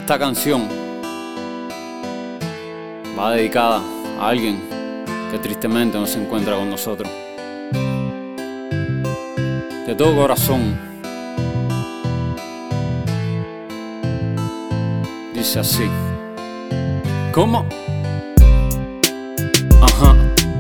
Esta canción va dedicada a alguien que tristemente no se encuentra con nosotros. De todo corazón, dice así. ¿Cómo? Ajá.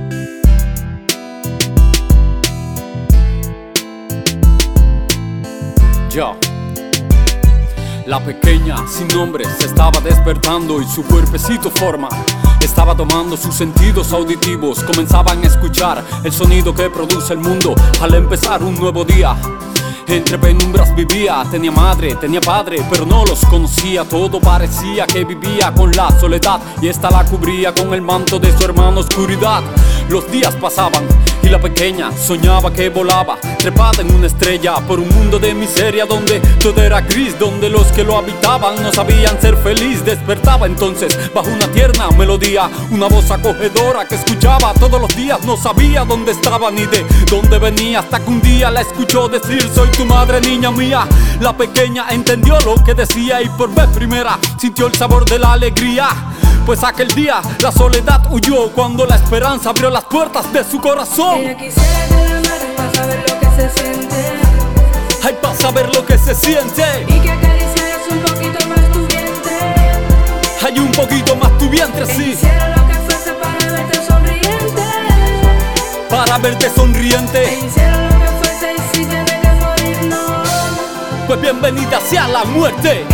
Yo. La pequeña sin nombre se estaba despertando y su cuerpecito forma estaba tomando sus sentidos auditivos. Comenzaban a escuchar el sonido que produce el mundo al empezar un nuevo día. Entre penumbras vivía, tenía madre, tenía padre, pero no los conocía. Todo parecía que vivía con la soledad y esta la cubría con el manto de su hermana oscuridad. Los días pasaban y la pequeña soñaba que volaba, trepada en una estrella por un mundo de miseria donde todo era gris, donde los que lo habitaban no sabían ser feliz. Despertaba entonces bajo una tierna melodía, una voz acogedora que escuchaba todos los días. No sabía dónde estaba ni de dónde venía, hasta que un día la escuchó decir: soy tu madre, niña mía. La pequeña entendió lo que decía y por vez primera sintió el sabor de la alegría. Pues aquel día la soledad huyó cuando la esperanza abrió las puertas de su corazón. Ella quisiera que la madre para saber lo que se siente. Ay, para saber lo que se siente. Y que acariciaras un poquito más tu vientre. Hay un poquito más tu vientre, que sí. hiciera lo que fuese para verte sonriente. Para verte sonriente. Que hiciera lo que fuese y si tiene que morir, no. Pues bienvenida sea la muerte.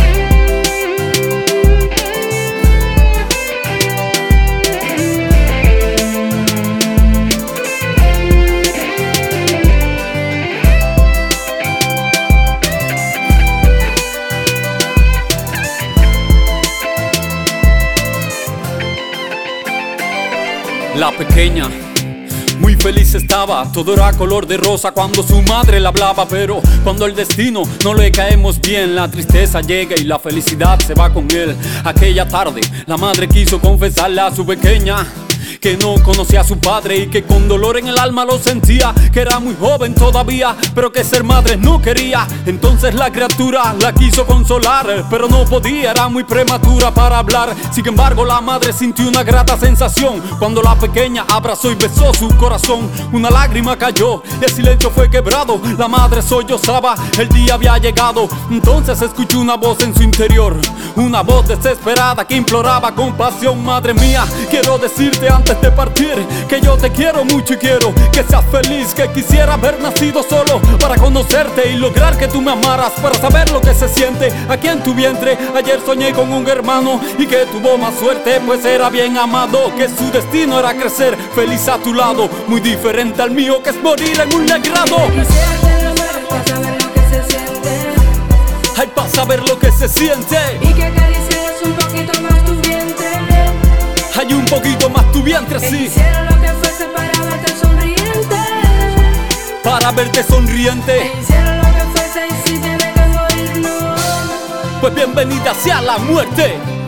La pequeña muy feliz estaba, todo era color de rosa cuando su madre le hablaba. Pero cuando el destino no le caemos bien, la tristeza llega y la felicidad se va con él. Aquella tarde la madre quiso confesarle a su pequeña que no conocía a su padre y que con dolor en el alma lo sentía, que era muy joven todavía, pero que ser madre no quería. Entonces la criatura la quiso consolar, pero no podía, era muy prematura para hablar. Sin embargo la madre sintió una grata sensación cuando la pequeña abrazó y besó su corazón. Una lágrima cayó y el silencio fue quebrado. La madre sollozaba, el día había llegado. Entonces escuchó una voz en su interior, una voz desesperada que imploraba compasión. Madre mía, quiero decirte antes de partir que yo te quiero mucho y quiero que seas feliz, que quisiera haber nacido solo para conocerte y lograr que tú me amaras, para saber lo que se siente aquí en tu vientre. Ayer soñé con un hermano y que tuvo más suerte, pues era bien amado, que su destino era crecer feliz a tu lado, muy diferente al mío que es morir en un degrado. Quisiera que la madre para saber lo que se siente. Ay, para saber lo que se siente. Y que acariciaras un poquito más tu vientre. Hay un poquito más tu vientre, que sí. hiciera lo que fuese para verte sonriente. Para verte sonriente. Que hiciera lo que fuese y si tiene que morir, no. Pues bienvenida sea la muerte.